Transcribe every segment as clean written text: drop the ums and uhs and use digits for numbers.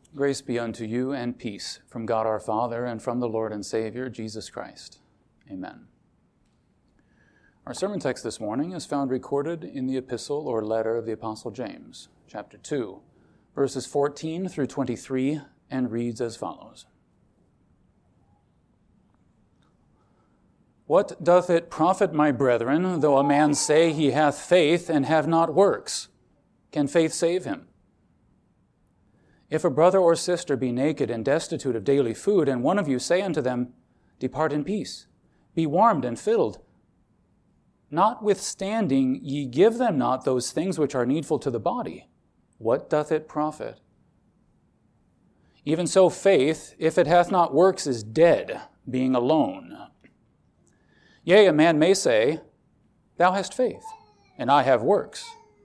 Grace be unto you and peace from God our Father and from the Lord and Savior, Jesus Christ. Amen. Our sermon text this morning is found recorded in the epistle or letter of the Apostle James, chapter 2, verses 14 through 23, and reads as follows. What doth it profit, my brethren, though a man say he hath faith and have not works? Can faith save him? If a brother or sister be naked and destitute of daily food, and one of you say unto them, Depart in peace, be warmed and filled, notwithstanding ye give them not those things which are needful to the body, what doth it profit? Even so faith, if it hath not works, is dead, being alone. Yea, a man may say, Thou hast faith, and I have works.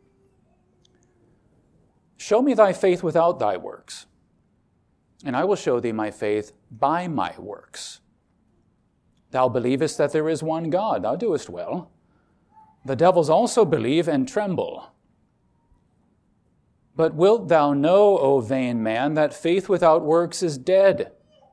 Show me thy faith without thy works, and I will show thee my faith by my works. Thou believest that there is one God, thou doest well. The devils also believe and tremble. But wilt thou know, O vain man, that faith without works is dead?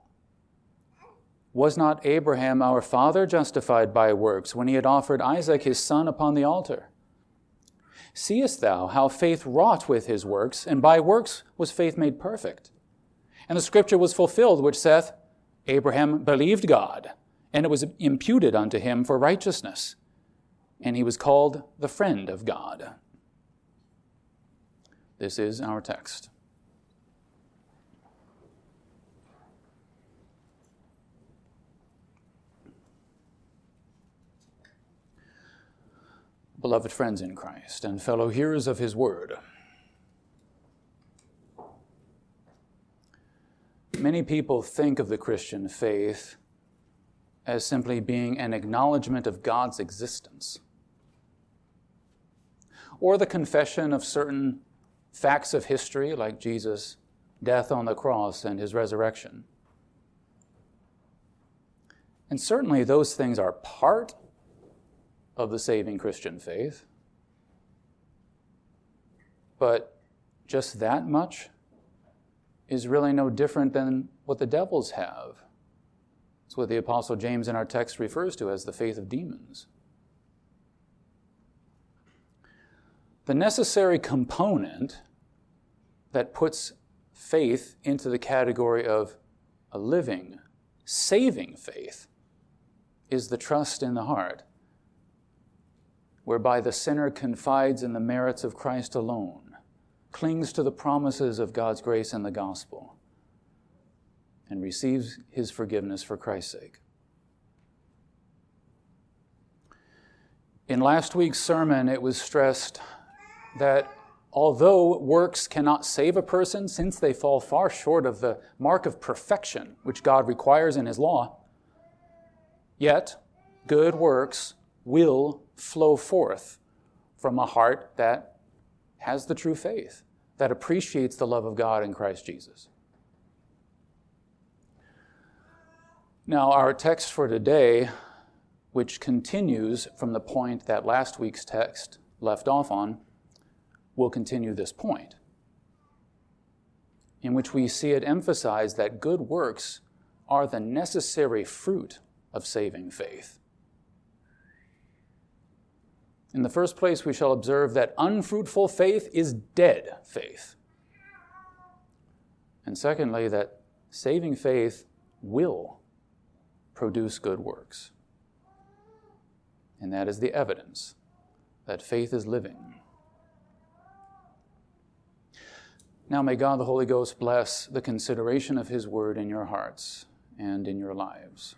Was not Abraham our father justified by works when he had offered Isaac his son upon the altar? Seest thou how faith wrought with his works, and by works was faith made perfect? And the scripture was fulfilled, which saith, Abraham believed God, and it was imputed unto him for righteousness, and he was called the friend of God. This is our text. Beloved friends in Christ and fellow hearers of his word, many people think of the Christian faith as simply being an acknowledgement of God's existence, or the confession of certain facts of history like Jesus' death on the cross and his resurrection. And certainly those things are part of the saving Christian faith. But just that much is really no different than what the devils have. It's what the Apostle James in our text refers to as the faith of demons. The necessary component that puts faith into the category of a living, saving faith is the trust in the heart, whereby the sinner confides in the merits of Christ alone, clings to the promises of God's grace and the gospel, and receives his forgiveness for Christ's sake. In last week's sermon, it was stressed that although works cannot save a person, since they fall far short of the mark of perfection which God requires in his law, yet good works will flow forth from a heart that has the true faith, that appreciates the love of God in Christ Jesus. Now, our text for today, which continues from the point that last week's text left off on, will continue this point, in which we see it emphasized that good works are the necessary fruit of saving faith. In the first place, we shall observe that unfruitful faith is dead faith. And secondly, that saving faith will produce good works. And that is the evidence that faith is living. Now may God the Holy Ghost bless the consideration of his word in your hearts and in your lives.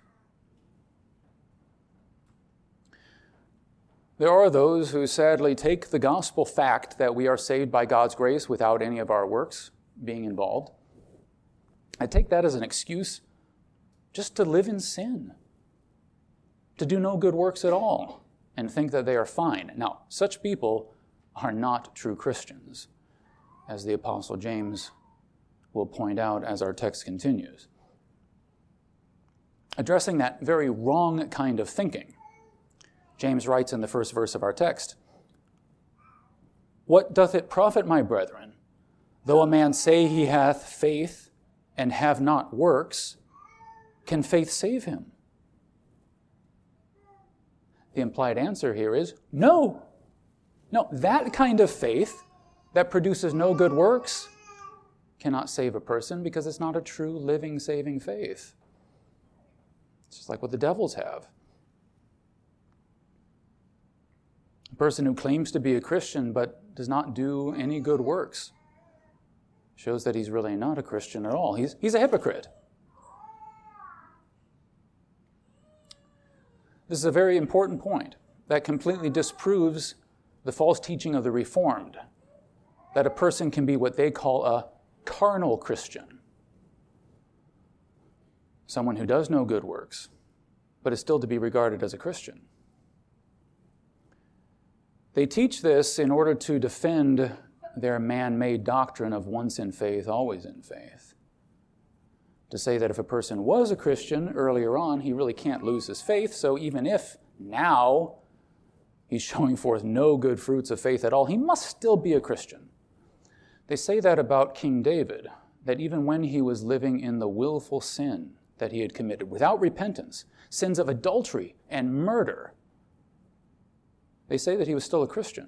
There are those who sadly take the gospel fact that we are saved by God's grace without any of our works being involved. I take that as an excuse just to live in sin, to do no good works at all, and think that they are fine. Now, such people are not true Christians, as the Apostle James will point out as our text continues. Addressing that very wrong kind of thinking, James writes in the first verse of our text, What doth it profit, my brethren, though a man say he hath faith and have not works, can faith save him? The implied answer here is no. No, that kind of faith that produces no good works cannot save a person because it's not a true, living, saving faith. It's just like what the devils have. A person who claims to be a Christian but does not do any good works shows that he's really not a Christian at all. He's a hypocrite. This is a very important point that completely disproves the false teaching of the Reformed, that a person can be what they call a carnal Christian, someone who does no good works, but is still to be regarded as a Christian. They teach this in order to defend their man-made doctrine of once in faith, always in faith. To say that if a person was a Christian earlier on, he really can't lose his faith, so even if now he's showing forth no good fruits of faith at all, he must still be a Christian. They say that about King David, that even when he was living in the willful sin that he had committed without repentance, sins of adultery and murder, they say that he was still a Christian,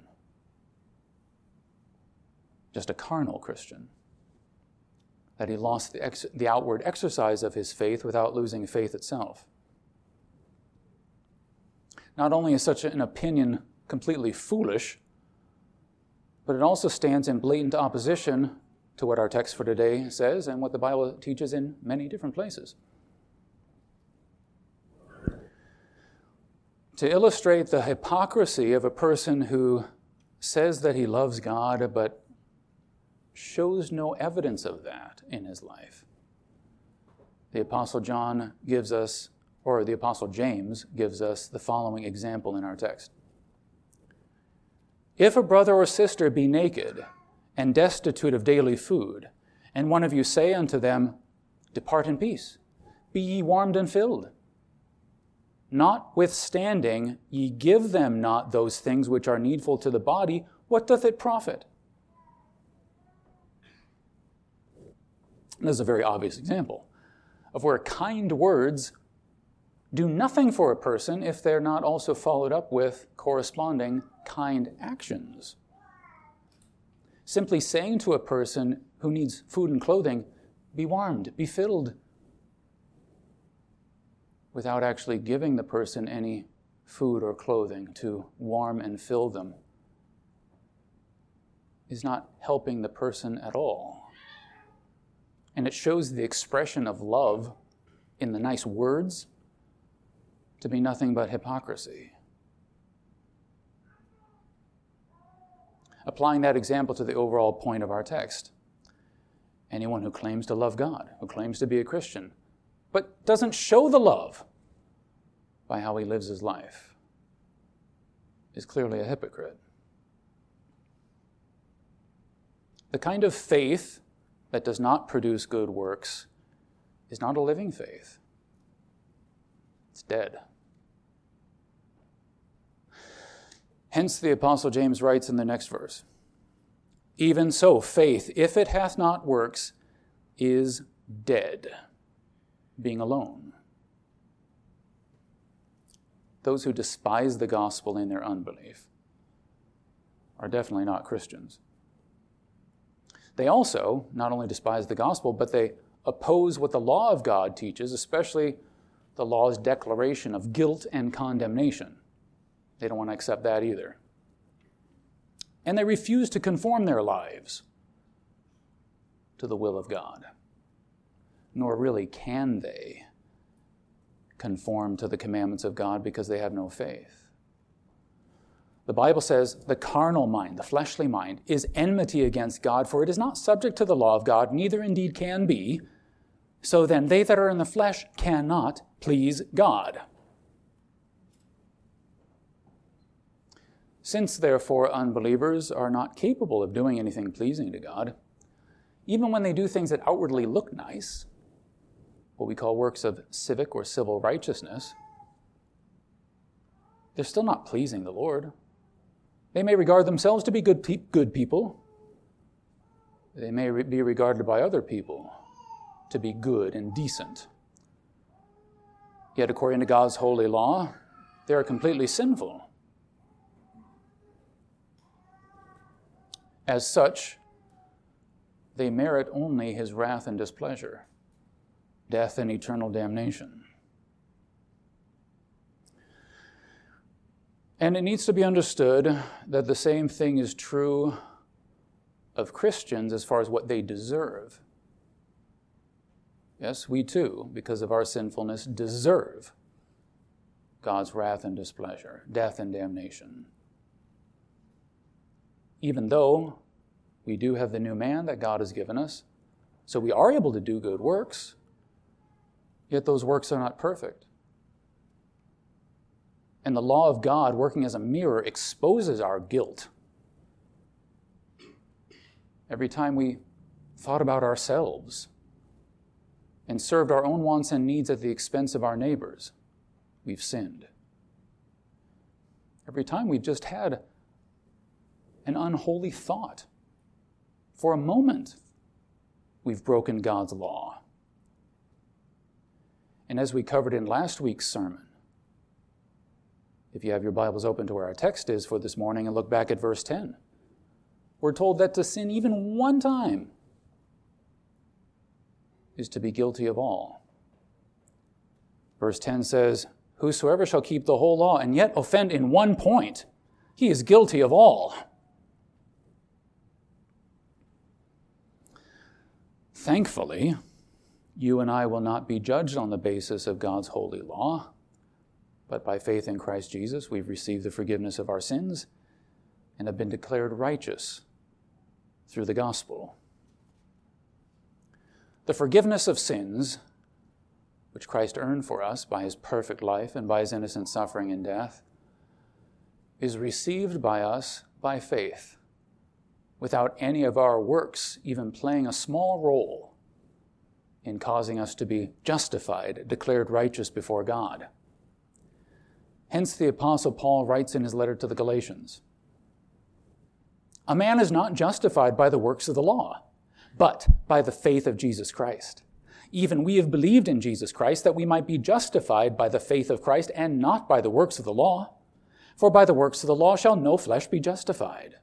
just a carnal Christian, that he lost the outward exercise of his faith without losing faith itself. Not only is such an opinion completely foolish, but it also stands in blatant opposition to what our text for today says and what the Bible teaches in many different places. To illustrate the hypocrisy of a person who says that he loves God but shows no evidence of that in his life, the Apostle James gives us the following example in our text. If a brother or sister be naked and destitute of daily food, and one of you say unto them, Depart in peace, be ye warmed and filled, notwithstanding ye give them not those things which are needful to the body, what doth it profit? This is a very obvious example of where kind words do nothing for a person if they're not also followed up with corresponding kind actions. Simply saying to a person who needs food and clothing, be warmed, be filled, without actually giving the person any food or clothing to warm and fill them, is not helping the person at all. And it shows the expression of love in the nice words to be nothing but hypocrisy. Applying that example to the overall point of our text, anyone who claims to love God, who claims to be a Christian, but doesn't show the love by how he lives his life, is clearly a hypocrite. The kind of faith that does not produce good works is not a living faith. It's dead. Hence the Apostle James writes in the next verse, Even so, faith, if it hath not works, is dead, being alone. Those who despise the gospel in their unbelief are definitely not Christians. They also not only despise the gospel, but they oppose what the law of God teaches, especially the law's declaration of guilt and condemnation. They don't want to accept that either. And they refuse to conform their lives to the will of God. Nor really can they conform to the commandments of God because they have no faith. The Bible says the carnal mind, the fleshly mind, is enmity against God, for it is not subject to the law of God, neither indeed can be. So then they that are in the flesh cannot please God. Since, therefore, unbelievers are not capable of doing anything pleasing to God, even when they do things that outwardly look nice, what we call works of civic or civil righteousness, they're still not pleasing the Lord. They may regard themselves to be good people. They may be regarded by other people to be good and decent. Yet according to God's holy law, they are completely sinful. As such, they merit only his wrath and displeasure, death and eternal damnation. And it needs to be understood that the same thing is true of Christians as far as what they deserve. Yes, we too, because of our sinfulness, deserve God's wrath and displeasure, death and damnation. Even though we do have the new man that God has given us, so we are able to do good works, yet those works are not perfect. And the law of God, working as a mirror, exposes our guilt. Every time we thought about ourselves and served our own wants and needs at the expense of our neighbors, we've sinned. Every time we've just had an unholy thought, for a moment, we've broken God's law. And as we covered in last week's sermon, if you have your Bibles open to where our text is for this morning and look back at verse 10, we're told that to sin even one time is to be guilty of all. Verse 10 says, "Whosoever shall keep the whole law and yet offend in one point, he is guilty of all." Thankfully, you and I will not be judged on the basis of God's holy law, but by faith in Christ Jesus, we've received the forgiveness of our sins and have been declared righteous through the gospel. The forgiveness of sins, which Christ earned for us by his perfect life and by his innocent suffering and death, is received by us by faith, without any of our works even playing a small role in causing us to be justified, declared righteous before God. Hence the Apostle Paul writes in his letter to the Galatians, "A man is not justified by the works of the law, but by the faith of Jesus Christ. Even we have believed in Jesus Christ that we might be justified by the faith of Christ and not by the works of the law. For by the works of the law shall no flesh be justified."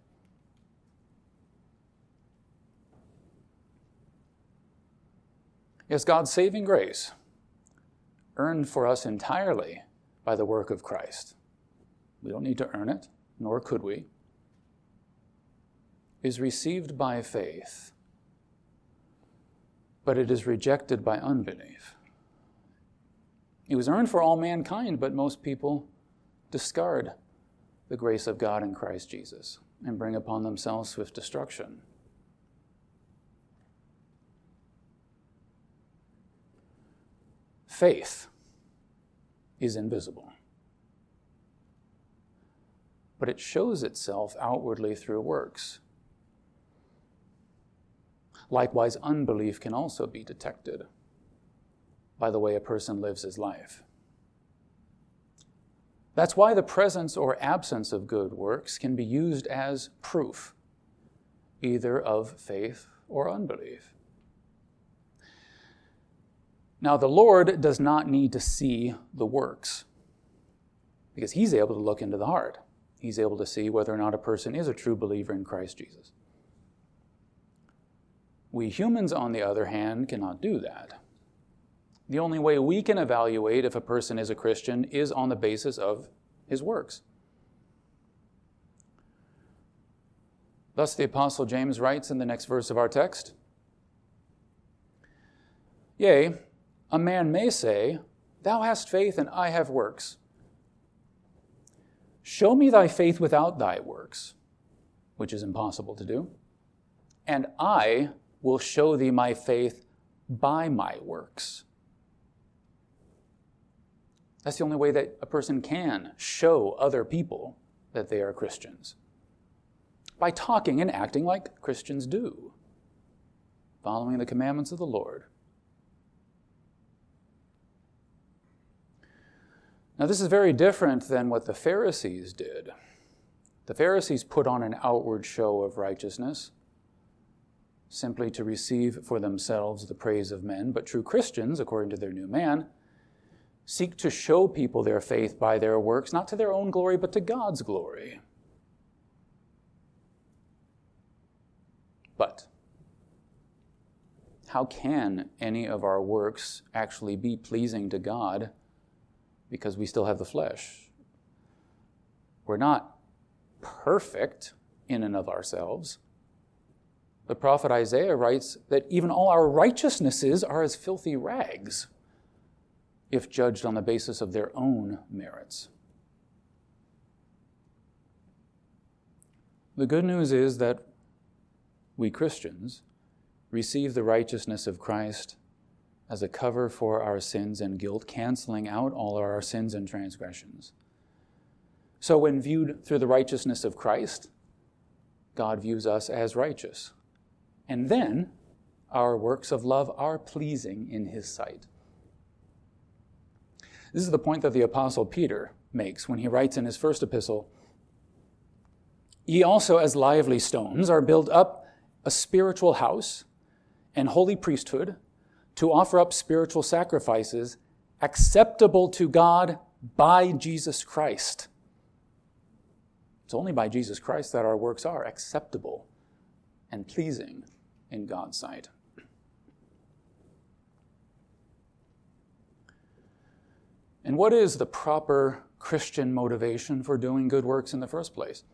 Yes, God's saving grace, earned for us entirely by the work of Christ, we don't need to earn it, nor could we, is received by faith, but it is rejected by unbelief. It was earned for all mankind, but most people discard the grace of God in Christ Jesus and bring upon themselves swift destruction. Faith is invisible, but it shows itself outwardly through works. Likewise, unbelief can also be detected by the way a person lives his life. That's why the presence or absence of good works can be used as proof, either of faith or unbelief. Now, the Lord does not need to see the works, because he's able to look into the heart. He's able to see whether or not a person is a true believer in Christ Jesus. We humans, on the other hand, cannot do that. The only way we can evaluate if a person is a Christian is on the basis of his works. Thus, the Apostle James writes in the next verse of our text, "Yea, a man may say, Thou hast faith and I have works. Show me thy faith without thy works," which is impossible to do, "and I will show thee my faith by my works." That's the only way that a person can show other people that they are Christians. By talking and acting like Christians do, following the commandments of the Lord. Now, this is very different than what the Pharisees did. The Pharisees put on an outward show of righteousness simply to receive for themselves the praise of men, but true Christians, according to their new man, seek to show people their faith by their works, not to their own glory, but to God's glory. But how can any of our works actually be pleasing to God because we still have the flesh? We're not perfect in and of ourselves. The prophet Isaiah writes that even all our righteousnesses are as filthy rags if judged on the basis of their own merits. The good news is that we Christians receive the righteousness of Christ as a cover for our sins and guilt, canceling out all of our sins and transgressions. So when viewed through the righteousness of Christ, God views us as righteous. And then our works of love are pleasing in His sight. This is the point that the Apostle Peter makes when he writes in his first epistle, "Ye also as lively stones are built up a spiritual house and holy priesthood to offer up spiritual sacrifices acceptable to God by Jesus Christ." It's only by Jesus Christ that our works are acceptable and pleasing in God's sight. And what is the proper Christian motivation for doing good works in the first place?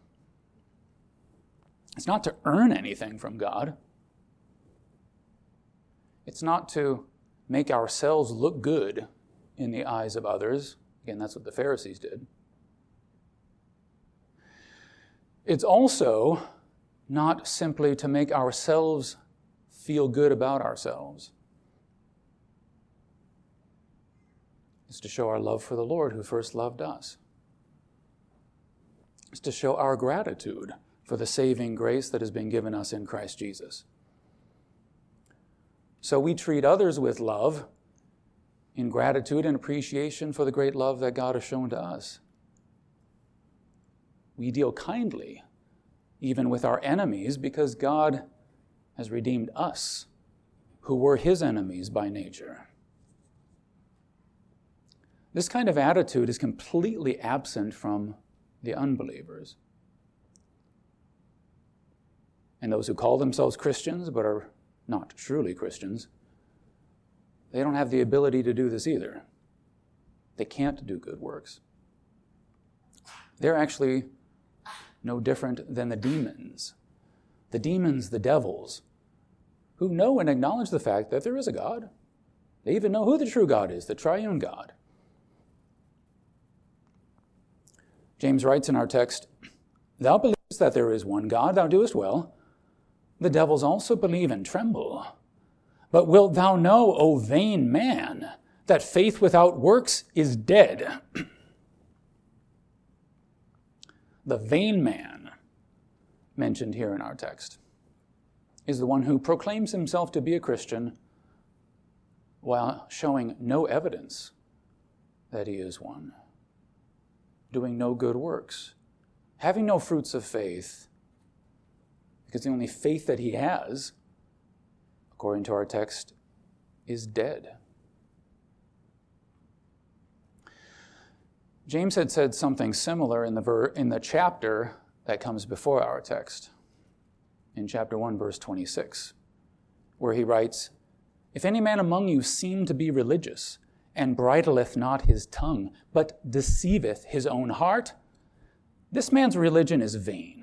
It's not to earn anything from God. It's not to make ourselves look good in the eyes of others. Again, that's what the Pharisees did. It's also not simply to make ourselves feel good about ourselves. It's to show our love for the Lord who first loved us. It's to show our gratitude for the saving grace that has been given us in Christ Jesus. So we treat others with love in gratitude and appreciation for the great love that God has shown to us. We deal kindly, even with our enemies, because God has redeemed us, who were His enemies by nature. This kind of attitude is completely absent from the unbelievers. And those who call themselves Christians but are not truly Christians, they don't have the ability to do this either. They can't do good works. They're actually no different than the demons. The demons, the devils, who know and acknowledge the fact that there is a God. They even know who the true God is, the triune God. James writes in our text, "Thou believest that there is one God, thou doest well. The devils also believe and tremble. But wilt thou know, O vain man, that faith without works is dead?" The vain man mentioned here in our text is the one who proclaims himself to be a Christian while showing no evidence that he is one, doing no good works, having no fruits of faith, because the only faith that he has, according to our text, is dead. James had said something similar in the chapter that comes before our text, in chapter 1, verse 26, where he writes, "If any man among you seem to be religious, and bridleth not his tongue, but deceiveth his own heart, this man's religion is vain."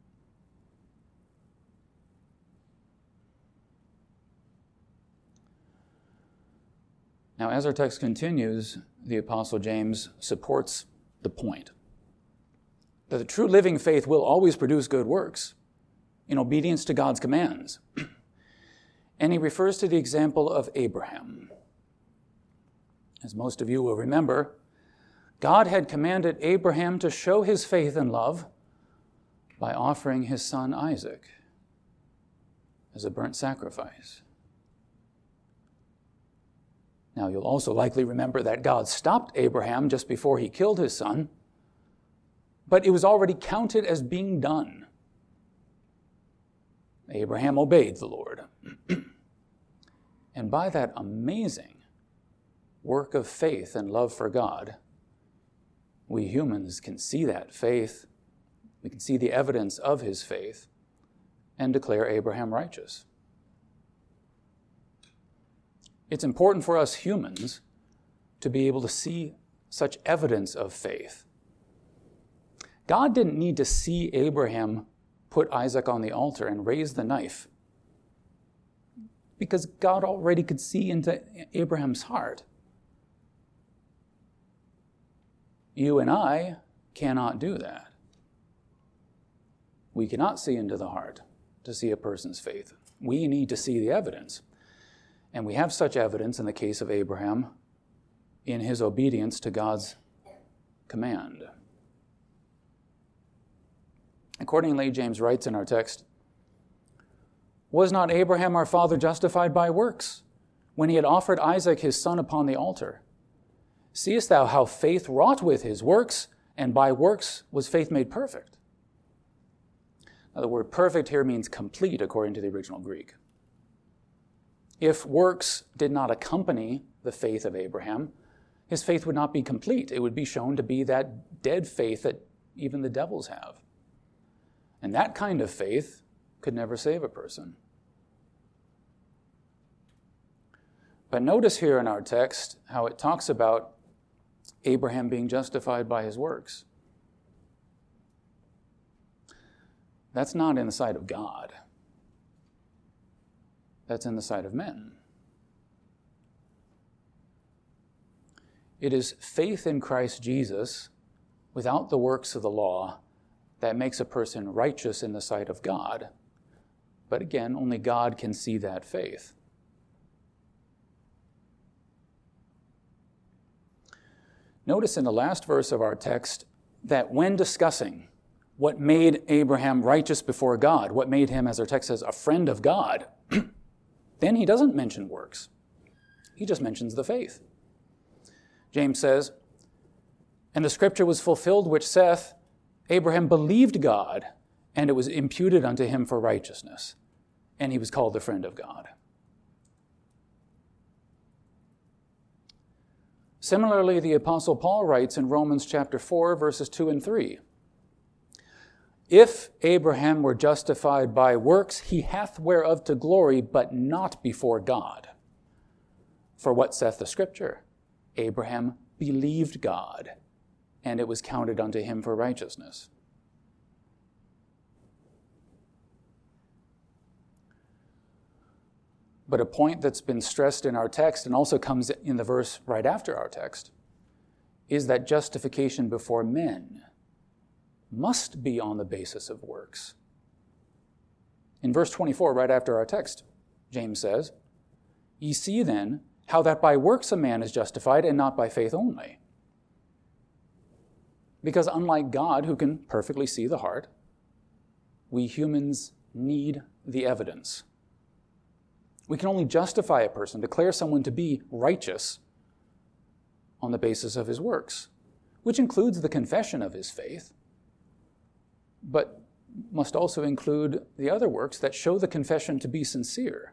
Now, as our text continues, the Apostle James supports the point that the true living faith will always produce good works in obedience to God's commands. And he refers to the example of Abraham. As most of you will remember, God had commanded Abraham to show his faith and love by offering his son Isaac as a burnt sacrifice. Now, you'll also likely remember that God stopped Abraham just before he killed his son, but it was already counted as being done. Abraham obeyed the Lord. And by that amazing work of faith and love for God, we humans can see that faith, we can see the evidence of his faith, and declare Abraham righteous. It's important for us humans to be able to see such evidence of faith. God didn't need to see Abraham put Isaac on the altar and raise the knife, because God already could see into Abraham's heart. You and I cannot do that. We cannot see into the heart to see a person's faith. We need to see the evidence. And we have such evidence in the case of Abraham in his obedience to God's command. Accordingly, James writes in our text, "Was not Abraham our father justified by works, when he had offered Isaac his son upon the altar? Seest thou how faith wrought with his works, and by works was faith made perfect?" Now, the word perfect here means complete, according to the original Greek. If works did not accompany the faith of Abraham, his faith would not be complete. It would be shown to be that dead faith that even the devils have. And that kind of faith could never save a person. But notice here in our text how it talks about Abraham being justified by his works. That's not in the sight of God. That's in the sight of men. It is faith in Christ Jesus without the works of the law that makes a person righteous in the sight of God. But again, only God can see that faith. Notice in the last verse of our text that when discussing what made Abraham righteous before God, what made him, as our text says, a friend of God, then he doesn't mention works. He just mentions the faith. James says, "And the scripture was fulfilled which saith, Abraham believed God, and it was imputed unto him for righteousness, and he was called the friend of God." Similarly, the Apostle Paul writes in Romans chapter 4, verses 2 and 3, "If Abraham were justified by works, he hath whereof to glory, but not before God. For what saith the scripture? Abraham believed God, and it was counted unto him for righteousness." But a point that's been stressed in our text and also comes in the verse right after our text is that justification before men must be on the basis of works. In verse 24, right after our text, James says, "Ye see then how that by works a man is justified, and not by faith only." Because unlike God, who can perfectly see the heart, we humans need the evidence. We can only justify a person, declare someone to be righteous, on the basis of his works, which includes the confession of his faith, but must also include the other works that show the confession to be sincere.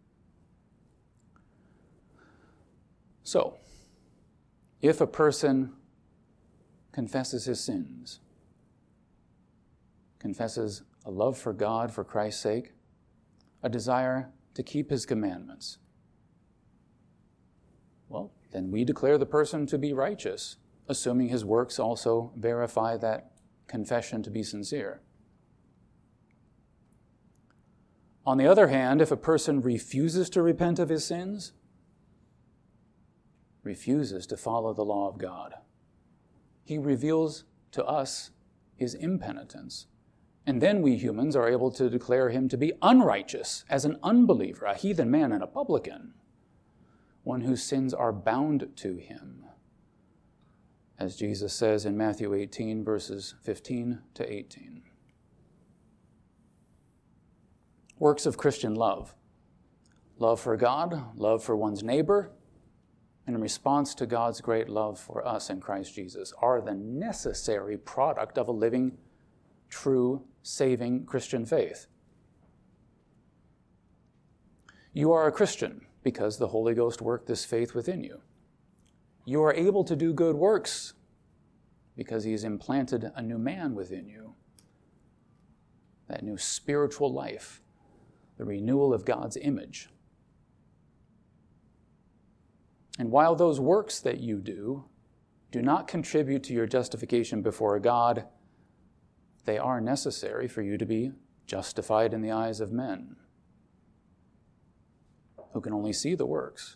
So, if a person confesses his sins, confesses a love for God for Christ's sake, a desire to keep his commandments, well, then we declare the person to be righteous, assuming his works also verify that confession to be sincere. On the other hand, if a person refuses to repent of his sins, refuses to follow the law of God, he reveals to us his impenitence. And then we humans are able to declare him to be unrighteous as an unbeliever, a heathen man and a publican, one whose sins are bound to him, as Jesus says in Matthew 18, verses 15 to 18. Works of Christian love. Love for God, love for one's neighbor, and in response to God's great love for us in Christ Jesus, are the necessary product of a living, true, saving Christian faith. You are a Christian because the Holy Ghost worked this faith within you. You are able to do good works because he's implanted a new man within you. That new spiritual life, the renewal of God's image. And while those works that you do not contribute to your justification before God, they are necessary for you to be justified in the eyes of men, who can only see the works.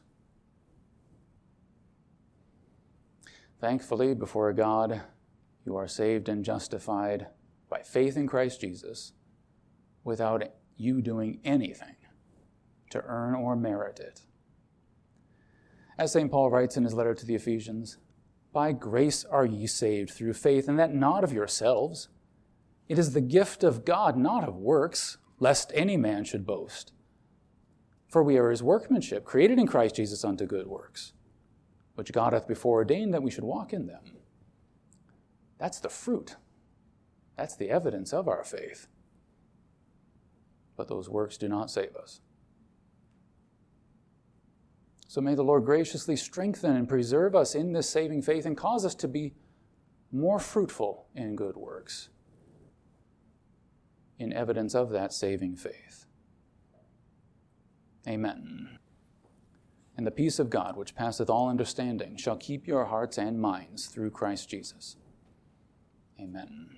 Thankfully, before God, you are saved and justified by faith in Christ Jesus without you doing anything to earn or merit it. As St. Paul writes in his letter to the Ephesians, "By grace are ye saved through faith, and that not of yourselves. It is the gift of God, not of works, lest any man should boast. For we are his workmanship, created in Christ Jesus unto good works, which God hath before ordained that we should walk in them." That's the fruit. That's the evidence of our faith. But those works do not save us. So may the Lord graciously strengthen and preserve us in this saving faith and cause us to be more fruitful in good works, in evidence of that saving faith. Amen. And the peace of God, which passeth all understanding, shall keep your hearts and minds through Christ Jesus. Amen.